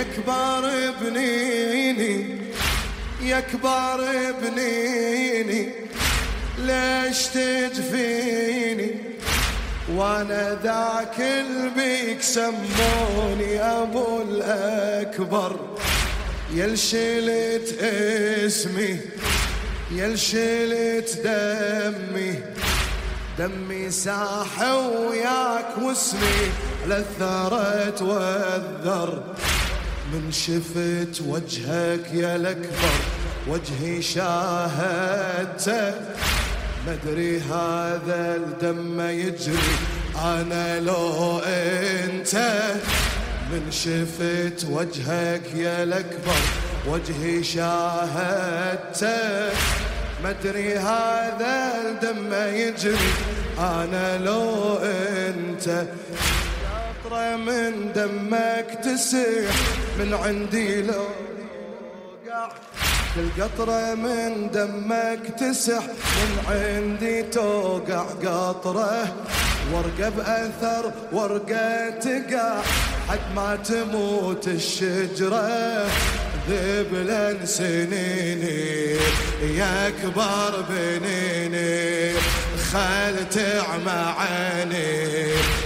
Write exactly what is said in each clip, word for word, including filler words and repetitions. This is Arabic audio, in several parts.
يا كبار بنيني يا كبار بنيني ليش تجفيني وانا ذاك البيك سموني ابو الاكبر يل شلت اسمي يل شلت دمي دمي ساح وياك واسمي للثرت والذر من شفت وجهك يا الاكبر وجهي شاهدته مدري هذا الدم يجري انا لو انت من شفت وجهك يا الاكبر وجهي شاهدته مدري هذا الدم يجري انا لو انت قطرة من دمك تسيح من عندي لو قع كل قطرة من دمك تسح من عندي توقع قطرة ورقة بأثر ورقة تقع حد ما تموت الشجرة ذبلا سنيني يا كبار بنيني خل تعمى عيني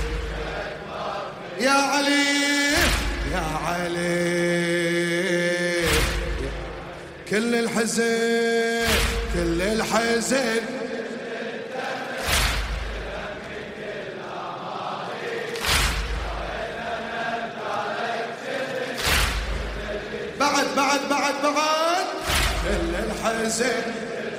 يا علي يا علي كل الحزن كل الحزن بعد بعد بعد بعد كل الحزن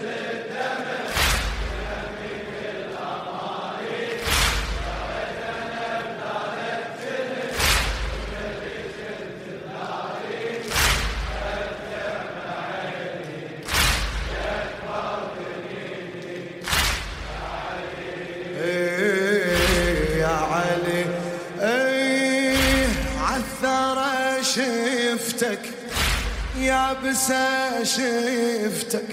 شفتك يا بسا شفتك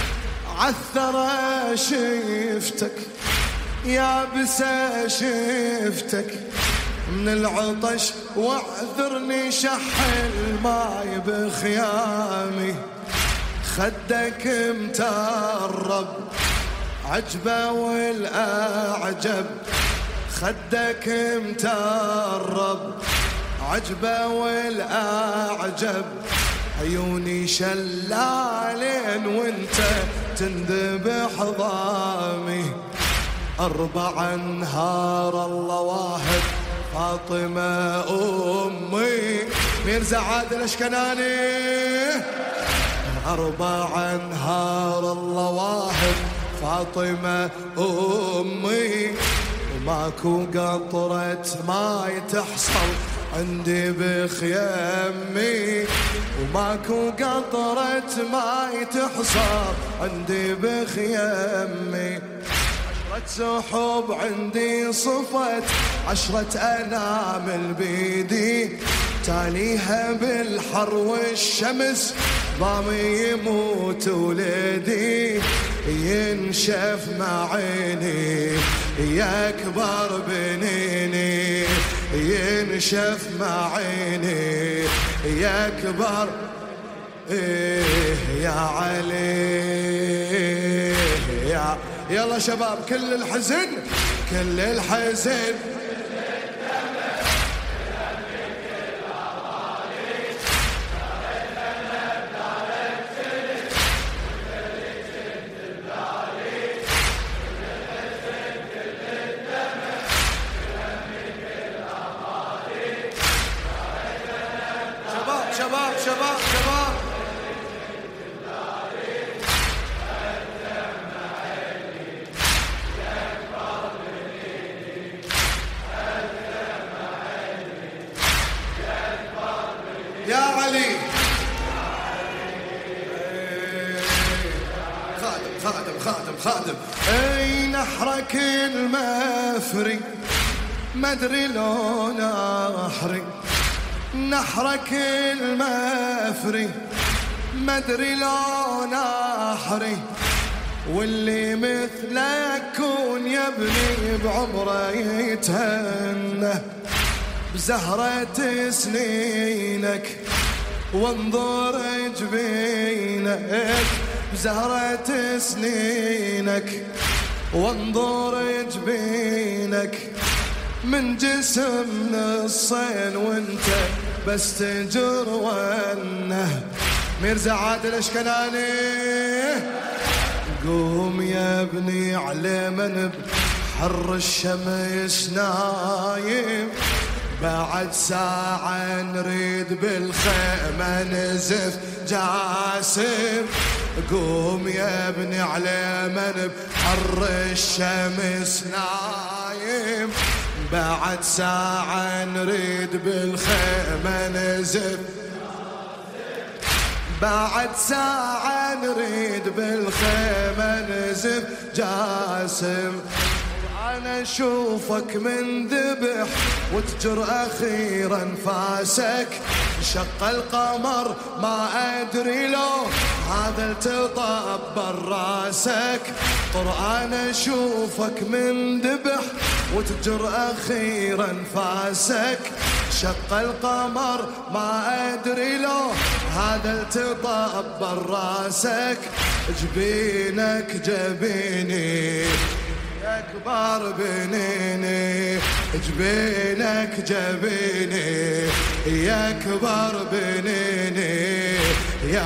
عثرة شفتك يا بسا شفتك من العطش واعذرني شح الماي بخيامي خدك مترب عجبه والاعجب خدك مترب عجبه والاعجب عيوني شلالين وانت تنذبح ضامي اربع انهار الله واحد فاطمه امي ميرزا عادل اشكناني اربع انهار الله واحد فاطمه امي وماكو قطره ماي تحصل عندي بخيامي وماكو قطرة ماي تحصر عندي بخيامي عشرة سحب عندي صفت عشرة أنامل بيدي تاليها بالحر والشمس ضامي يموت ولدي ينشف مع عيني يا كبر بنيني ينشف مع عيني يا كبر إيه يا علي يا يلا شباب كل الحزن كل الحزن شباب شباب شباب يا علي خادم خادم خادم خادم اي نحرك المفري ما ادري لو نحري نحرك المفري ما ادري لو نحري واللي مثلك كون يبني بعمره يتهنى بزهرة سنينك وانظر جبينك، بزهرة سنينك وانظر جبينك، من جسم نصين وانت بس تجر ونه. ميرزا عادل الاشكناني قوم يا ابني على من بحر الشمس نايم، بعد ساعة نريد بالخيمة نزف جاسم. قوم يا ابني على من بحر الشمس نايم، بعد ساعة نريد بالخيمة نزف، بعد ساعة نريد بالخيمة نزف جاسم. أنا أشوفك من ذبح وتجر أخيرا فاسك، شق القمر ما أدري لو هذا التطبر راسك. قرآن أشوفك من ذبح وتجر أخيرا فاسك، شق القمر ما أدري لو هذا التطبر راسك. جبينك جبيني أكبر بنيني، جبينك جبيني يا كبر بنيني، يا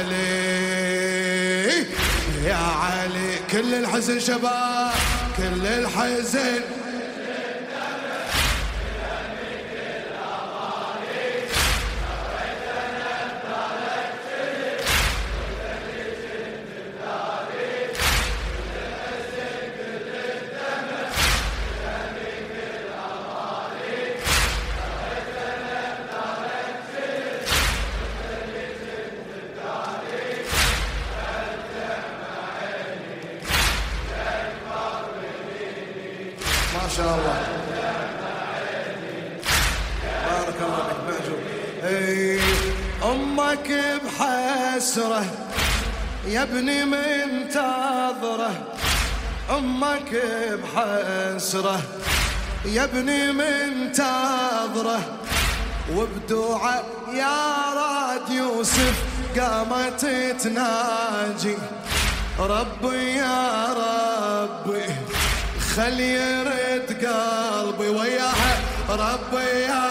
علي يا علي. كل الحزن شباب كل الحزن، ما شاء الله بارك الله فيك معجوب. اي امك بحسره يا ابني منتظره، امك بحسره يا ابني منتظره، وبدوعه يا راد يوسف قامت تناجي. ربي يا ربي خلي يرد قلبي وياها، ربي يا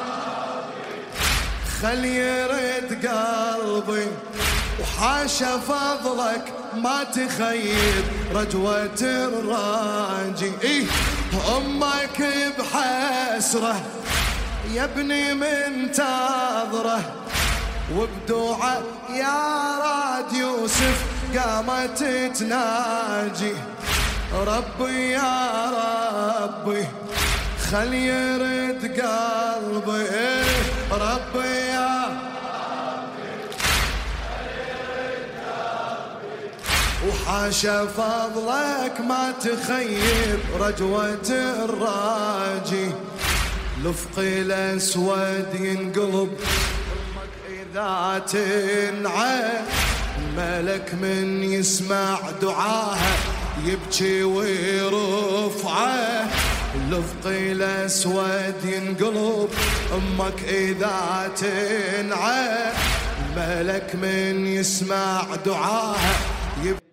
خلي يرد قلبي، وحاشا فضلك ما تخيب رجوة الراجي. إيه أمك بحسرة يا ابني منتظرة، وبدوعة يا راد يوسف قامت تناجي. ربي يا ربي خلي يرد قلبي، ربي يا ربي خلي يرد قلبي، وحاشا فضلك ما تخيب رجوة الراجي. لفقي الاسود ينقلب امك اذا تنعى، الملك من يسمع دعاها يبكي ويرفعه. لفقي الاسود ينقلب امك اذا تنعى، الملك من يسمع دعاها يبكي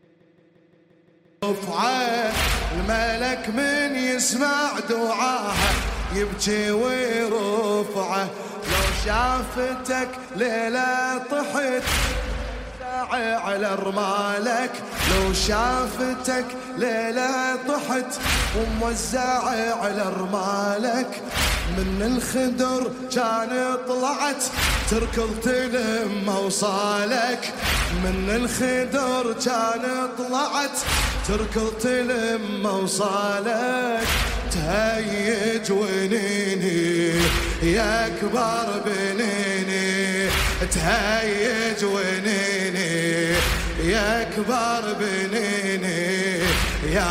ويرفعه. الملك من يسمع دعاها يبكي ويرفعه. لو شافتك ليلة طحت على رمالك، لو شافتك ليلة طحت وموزعة على رمالك. من الخدر كان طلعت تركض تلم وصالك، من الخدر كان طلعت تركض تلم وصالك. تهيج ونيني يا كبر بنيني، تهيج ونيني يا كبر بنيني، يا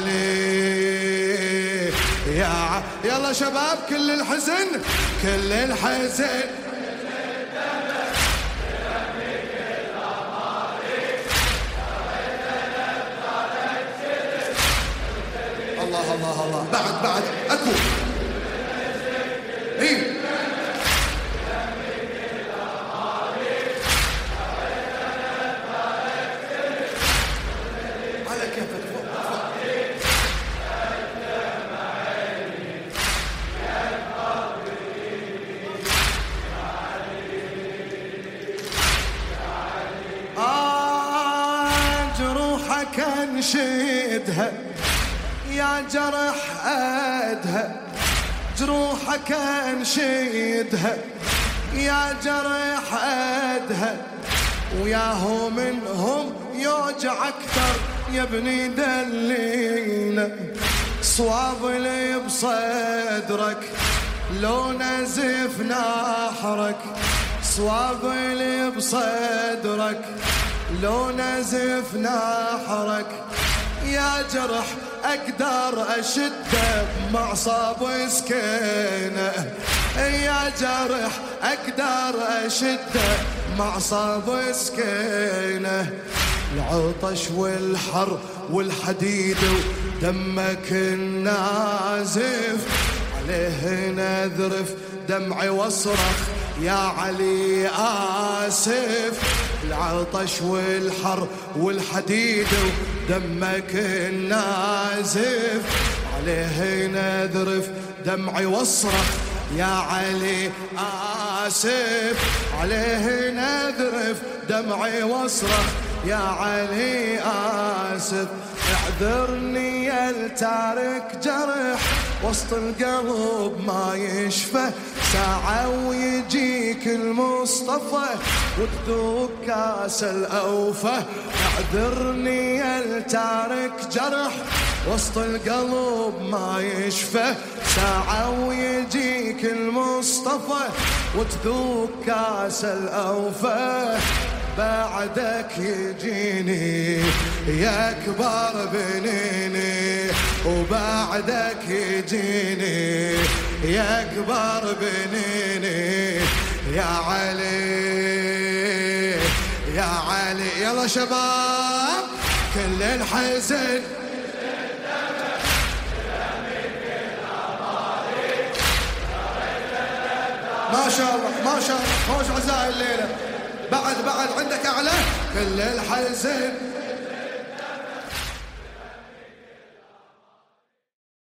علي يا ع... يلا شباب كل الحزن كل الحزن الله الله الله. بعد بعد اكو اي جروحك انشدها يا جرح أدهى، جروحك انشدها يا جرح أدهى، وياهو منهم يوجع أكثر يا ابني دلينا. صواب اللي بصدرك لو نزف نحرك، صواب اللي بصدرك لو نزف نحرك، يا جرح أقدر أشده بمعصاب سكينة، يا جرح أقدر أشده بمعصاب سكينة. العطش والحر والحديد ودمك النازف عليه نذرف دمعي واصرخ يا علي آسف. العطش والحر والحديد ودمك النازف عليه نذرف دمعي واصرخ يا علي آسف، عليه نذرف دمعي واصرخ يا علي آسف. اعذرني يا التارك جرح وسط القلب ما يشفى، ساعة ويجيك المصطفى وتذوق كاس الأوفى. اعذرني يا التارك جرح وسط القلب ما يشفى، ساعة ويجيك المصطفى وتذوق كاس الأوفى. بعدك يجيني يا كبار بنيني، وبعدك يجيني يا كبار بنيني يا علي يا علي. يلا شباب كل الحزن ما شاء الله ما شاء الله. موج عزاء الليلة بعد بعد عندك أعلى. كل الحزن